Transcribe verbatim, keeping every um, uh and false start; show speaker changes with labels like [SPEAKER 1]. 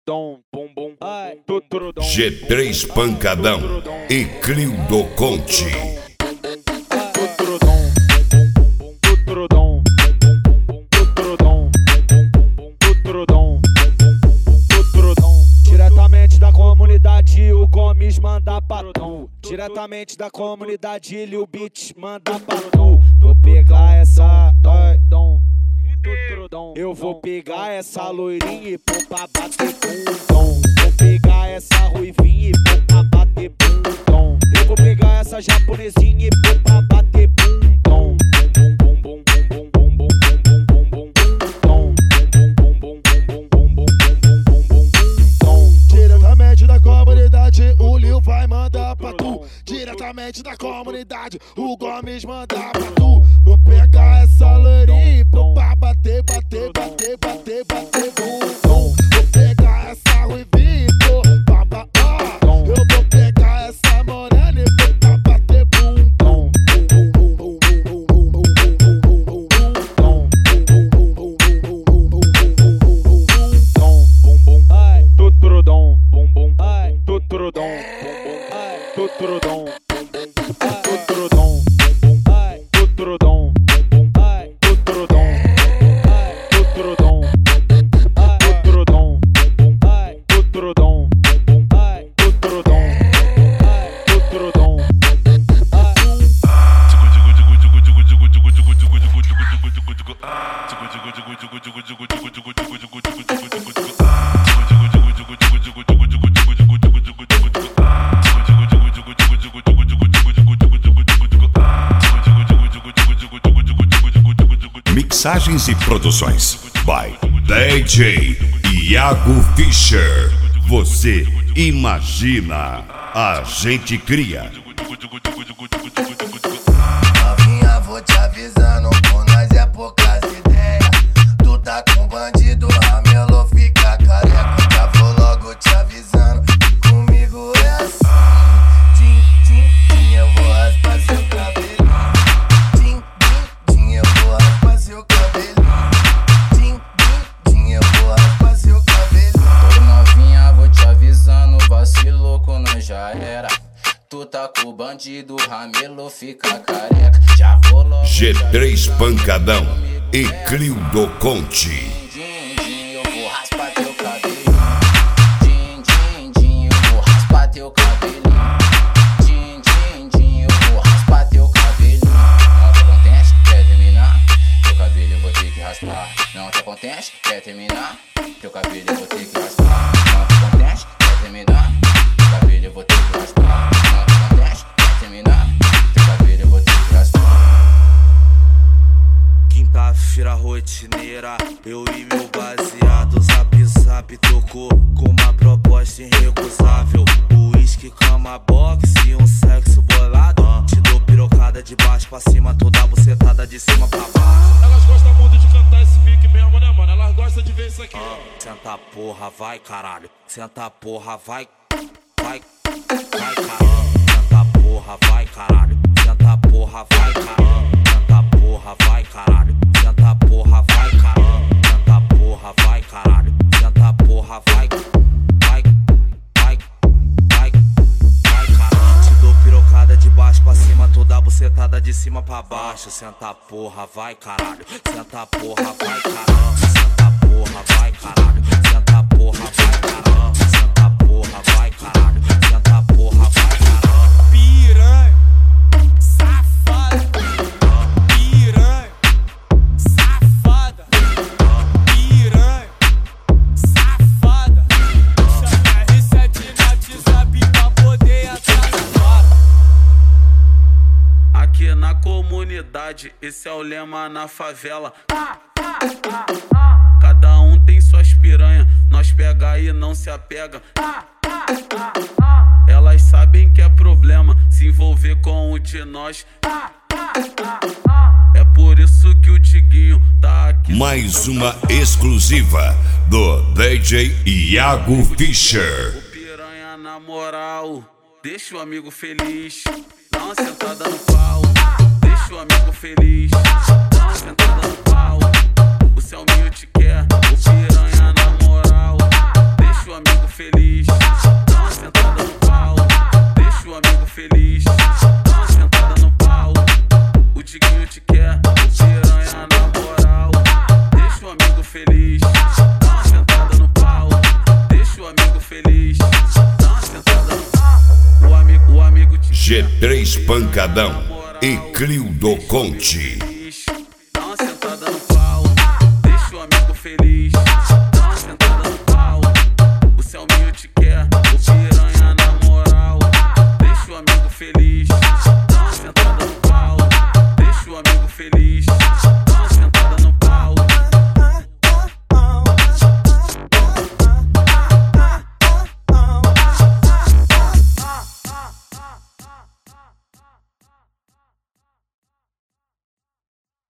[SPEAKER 1] G três Pancadão e Clio Conte.
[SPEAKER 2] Diretamente da comunidade, o Gomes manda pra tu. Diretamente da comunidade, Lil Beat manda pra tu. Vou pegar essa, eu vou pegar essa loirinha e pôr pra bater bundão. Vou pegar essa ruivinha e pôr pra bater bundão. Eu vou pegar essa japonesinha e pôr pra bater bundão.
[SPEAKER 3] Diretamente da comunidade, o Lil vai mandar pra tu. Diretamente da comunidade, o Gomes manda pra tu. Vou pegar essa loirinha e pôr pra bater, bater, bater, bater, bater, bundão. Vou pegar essa ruivinha e pôr pra bater. Eu vou pegar essa morena e pôr pra bater bundão.
[SPEAKER 2] Tuturudom, bum bum, tuturudom, tuturudom, tuturudom, tuturudom, tuturudom, tuturudom, tuturudom, tuturudom, tuturudom, tuturudom.
[SPEAKER 1] Mixagens e produções by D J Iago Fischer. Você imagina, a gente cria.
[SPEAKER 4] Novinha, vou te avisando, com nós é poucas ideias. Tu tá com bandido, ramelo fica careca. Já vou logo te avisando, que comigo é assim. Din, din, din, eu vou raspar seu cabelo. Din, din, din, eu vou raspar seu cabelo. Din, din, din, eu vou raspar seu cabelo. Ô novinha, vou te avisando, vacilou com nós já era. Tu tá com bandido, ramelo fica careca. Já vou logo
[SPEAKER 1] G três Pancadão e Clio Conte.
[SPEAKER 4] Din, din, eu vou raspar teu cabelo. Din, din, din, eu vou raspar teu cabelo. Din, din, din, eu vou raspar teu cabelo. Não tá contente? Quer terminar? Teu cabelo eu vou ter que raspar. Não tá contente? Quer terminar? Teu cabelo eu vou ter que raspar. Não tá contente? Quer terminar? Teu cabelo eu vou ter que raspar. Não tá contente? Quer terminar? Teu cabelo eu vou ter que raspar.
[SPEAKER 5] Quinta-feira rotineira, eu e meu baseado. Zap zap tocou com uma proposta irrecusável. Whisky, cama, boxe e um sexo bolado. Te dou pirocada de baixo pra cima, toda bucetada de cima pra baixo.
[SPEAKER 3] Elas gostam muito de cantar esse pique mesmo, né, mano? Elas gostam de ver isso aqui.
[SPEAKER 5] Ah, senta porra, vai caralho. Senta porra, vai, vai, vai caralho. Senta porra, vai caralho. Senta porra, vai caralho. Senta porra, vai caralho. Senta porra, vai caralho. Senta porra, vai caralho. Senta porra, vai, vai, vai, vai, vai caralho. Te dou pirocada de baixo pra cima, toda bucetada de cima pra baixo. Senta porra, vai caralho. Senta porra, vai caralho. Senta porra, vai caralho. Senta porra, vai caralho. Senta porra, vai caralho. Senta porra, vai caralho.
[SPEAKER 6] Piranha, safada. Piranha, safada. Piranha, safada. Chama R sete no WhatsApp pra poder entrar na fora.
[SPEAKER 5] Aqui na comunidade, esse é o lema na favela. Cada um tem suas piranha, nós pega e não se apega. Elas sabem que é problema se envolver com o de nós. É por isso que o Diguinho tá aqui.
[SPEAKER 1] Mais uma exclusiva do D J Iago Fischer.
[SPEAKER 5] O piranha na moral, deixa o amigo feliz. Dá uma sentada no pau, deixa o amigo feliz. Dá uma sentada no pau, o Selminho te quer. O piranha na moral, deixa o
[SPEAKER 1] G três Pancadão e Clio do Conte.
[SPEAKER 6] Dá uma sentada no pau, deixa o amigo feliz.